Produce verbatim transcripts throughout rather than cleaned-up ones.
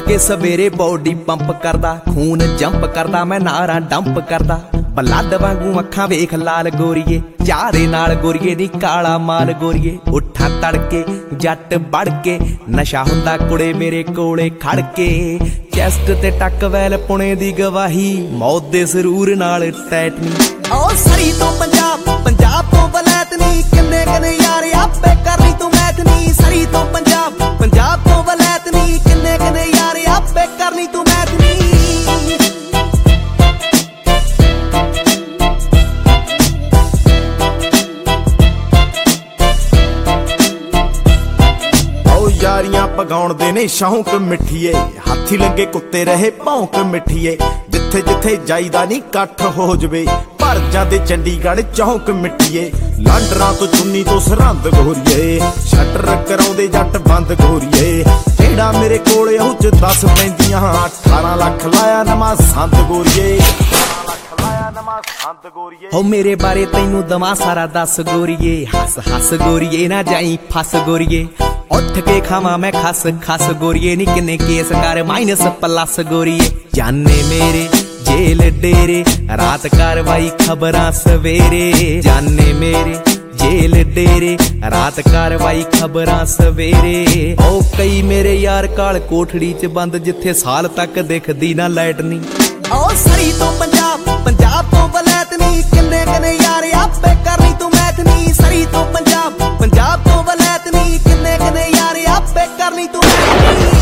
के सवेरे body pump करदा, खून जंप करदा, मैं नारा डंप करदा। बलद वांगू अखां वेख लाल गोरीए, चारे नाल गोरीए नी काला माल गोरीए। उठा तड़के जट बढ़ के, नशा हुंदा कुड़े मेरे कोले खड़ के। चैस्ट ते टक वैल पुणे दी गवाही, मौत दे सरूर नाल टैटनी। ओ सरी तो पंजाब, पंजाब तो वलैत नी, किन्ने किन्ने यार आपे कर ली तू मैथ नी। सरी तो पंजाब, पंजाब तो वलैत नी, किन्ने किन्ने यार आपे कर ली तू मैथ नी। यारियां पगाउण दे ने शौक मिठीए, हाथी लगे कुत्ते रहे भौंक मिठीए। जिथे जिथे जाईदा नी कट्ठ हो जवे, भर जांदे चंडीगढ़ चौंक मिठीए। लांडरां तो चुन्नी तो सरहंद गोरीए, शटर कराउंदे जट बंद गोरीए। जेड़ा मेरे कोले ओह च दस पैंदियां, अठारह लख लाया नवां संद गोरीए। हो मेरे बारे तैनू दवा सारा दस गोरीए, हस हस गोरीए ना जाई फस गोरीए। उठ के खावा मैं खस खस गोरीए, नी किन्ने केस कर माइनस प्लस गोरीए। जाने मेरे जेल डेरे, रात कारवाई खबरां सवेरे। जाने मेरे जेल डेरे, रात कारवाई खबरां सवेरे। ओ कई मेरे यार काल कोठड़ी च बंद, जिथे साल तक दिखदी ना लाइट नी। ओ सरी तो पंजाब, पंजाब तो वलैत नी, किन्ने किन्ने यार आपे कर ली तू मैथ नी। सरी तो पंजाब, पंजाब तो वलैत नी, किन्ने किन्ने यार आपे कर ली तू मैथ नी।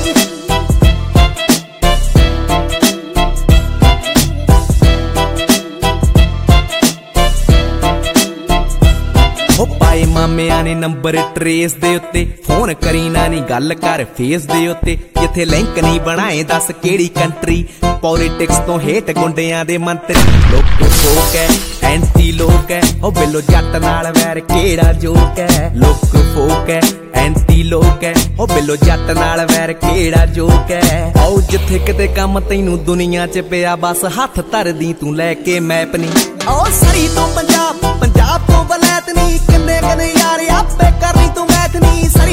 पाए मामिया ने नंबर ट्रेस दे उत्ते, फोन करी ना नी गल कर फेस दे उत्ते। जिथे लिंक नहीं बनाए दस केड़ी कंट्री, पॉलिटिक्स तो हेठ गुंडियां दे मंत्री। लोक फोक है एंटी लोक है, ओ बिलो जट नाल वैर केड़ा जोक है। लोक फोक है एंटी लोक है, ओ बिलो जट नाल वैर केड़ा जोक है। आओ जिथे किते कम तैनू दुनिया च पिया, बस हथ धर दी तू लैके मैप नी। ओ सरी तो पंजाब, पंजाब तो वलैत नी, किन्ने किन्ने यार आपे कर ली तू मैथ नी। सरी